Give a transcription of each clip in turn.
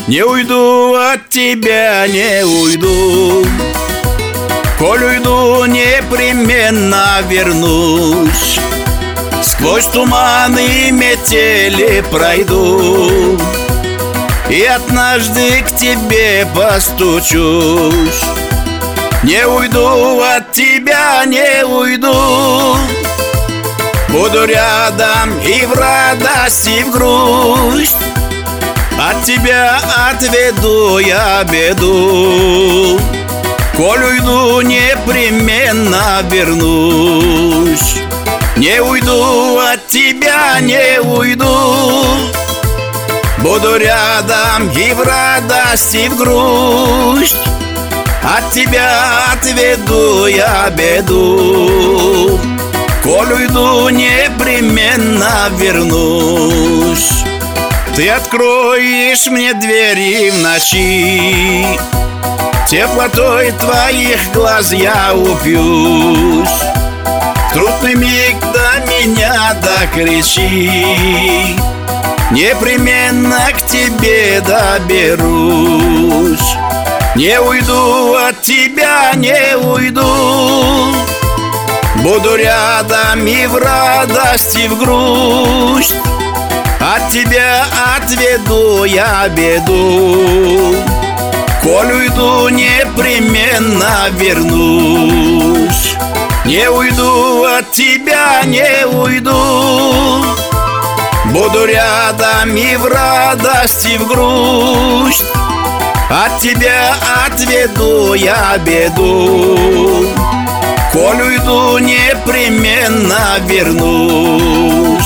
Не уйду от тебя, не уйду. Коль уйду, непременно вернусь. Сквозь туманы метели пройду и однажды к тебе постучусь. Не уйду от тебя, не уйду. Буду рядом и в радость, и в грусть. От тебя отведу я беду. Коль уйду, непременно вернусь. Не уйду от тебя, не уйду. Буду рядом и в радость, и в грусть. От тебя отведу я беду. Коль уйду, непременно вернусь. Ты откроешь мне двери в ночи, теплотой твоих глаз я упьюсь. В трудный миг до меня докричи, непременно к тебе доберусь. Не уйду от тебя, не уйду. Буду рядом и в радость, и в грусть. От тебя отведу я беду. Коль уйду, непременно вернусь. Не уйду от тебя, не уйду. Буду рядом и в радость, и в грусть. От тебя отведу я беду. Коль уйду, непременно вернусь.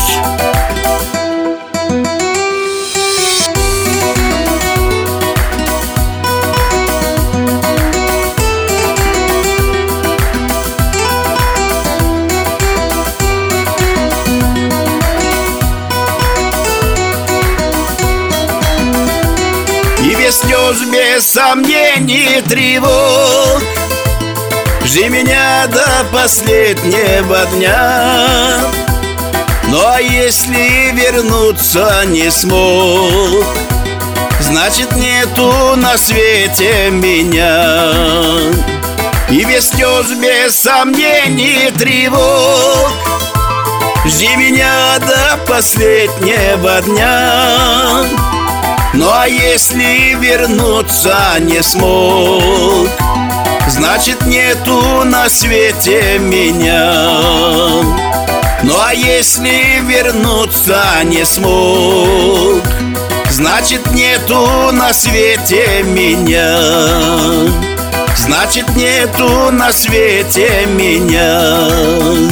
И без слез, без сомнений, тревог жди меня до последнего дня. Ну а если вернуться не смог, значит нету на свете меня. И без слез, без сомнений, тревог жди меня до последнего дня. Ну а если вернуться не смог, значит нету на свете меня. Ну а если вернуться не смог, значит нету на свете меня. Значит нету на свете меня.